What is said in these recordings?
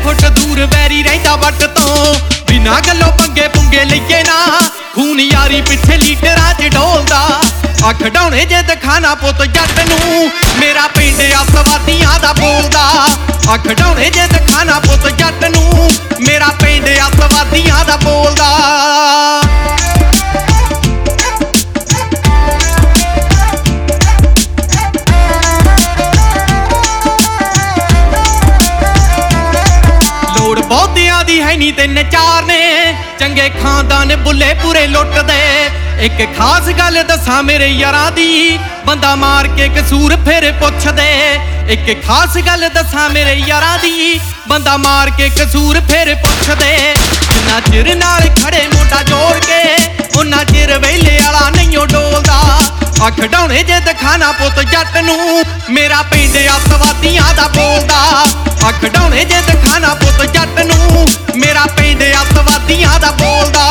Foot दूर vary रहिंदा what तो बिना गल्लों पंगे पुंगे लईए ना खून यारी पिछे लीटरां च डोलदा अख डाउणे जे दिखाना पुत जट नूं मेरा पिंड अतवादियां दा बोलदा अख डाउणे जे दिखाना पुत जट नूं मेरा पिंड अतवादियां दा बोलदा लोड़ बहुतियां दी है नी ते नचार ने चंगे खानदान बुले पूरे लुट दे एक खास गल दसा मेरे यारां दी बंदा मार के कसूर फिर पुछ दे एक खास गल दसा मेरे यारां दी बंदा मार के कसूर फिर पुछ दे जिन्ना चिर नाल खड़े मोटा जोड़ के उन्ना चिर वेले वाला नहीं डोलदा अख डाउणे जे दिखाना पुत जट नूं मेरा पिंड अतवादियां दा बोलदा अख डाउणे जे दिखाना पुत जट नूं मेरा पिंड अतवादियां दा बोलदा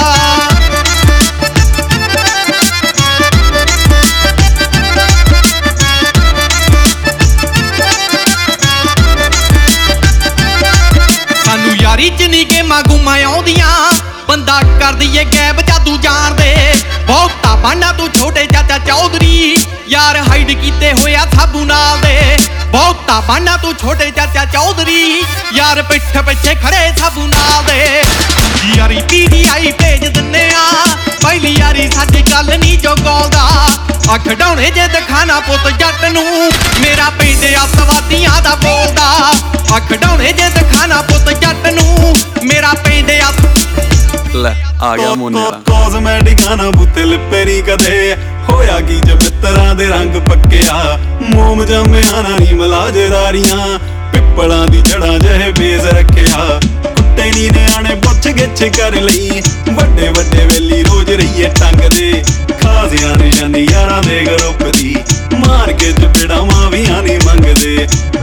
यारी च नी गेमां गुमां आउंदियां बंदा कर दईए गैब जादू जान दे बहुता बाना तू छोटे चाचा चौधरी यार हाइड कीते होया साबू नाल दे बहुता बाना तू छोटे चाचा चौधरी यार पिठ पिछे खड़े साबू नाल दे यारी PTI भेज दिन्ने आ पहली यारी साडी गल नी जो गौलदा अख डाउणे जे दिखाना पुत जट नूं मेरा पिंड अतवादियां दा बोलदा अख डाउणे जे दिखाना पुत जट नूं मेरा पिंड ले आ गया मोने दा कॉस्मेटिकां ना बुते लिपेरी कदे होया की जे मित्तरां दे रंग पक्किया मोम जम्मिया ना नी मलाजदारियां पिपलां दी जड़ां जहे बेस रखिया कुत्ते नी नियाणे पुछ गिछ कर लई वड्डे वड्डे वेली रोज रहीए टंग दे खासियां निशानी यारां दे ग्रुप दी मार के चपेड़ा मावियां नी मंगदे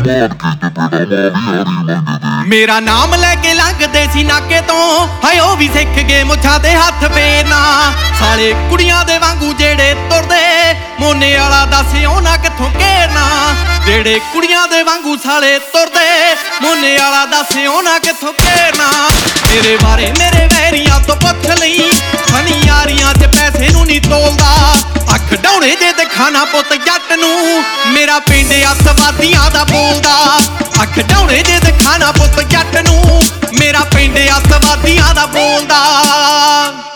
मेरा नाम लैके लंघदे सी नाके तो हाय ओ भी सिख गए मुछां ते हत्थ फेरना साले कुड़ियां दे वांगू जेड़े तुरदे मोने वाला दस ओना कित्थों घेरना जेड़े कुड़ियां दे वांगू साले तुरदे मोने वाला दस ओना कित्थों घेरना मेरे बारे मेरे वैरियां तो पुछ लई फनी यारियां च पैसे नूं नी तोलदा अख डाउणे जे दिखाना पुत जट नूं मेरा पिंड अतवादियां दा बोलदा अख डाउणे जे दिखाना पुत जट नूं मेरा पिंड अतवादियां दा बोलदा।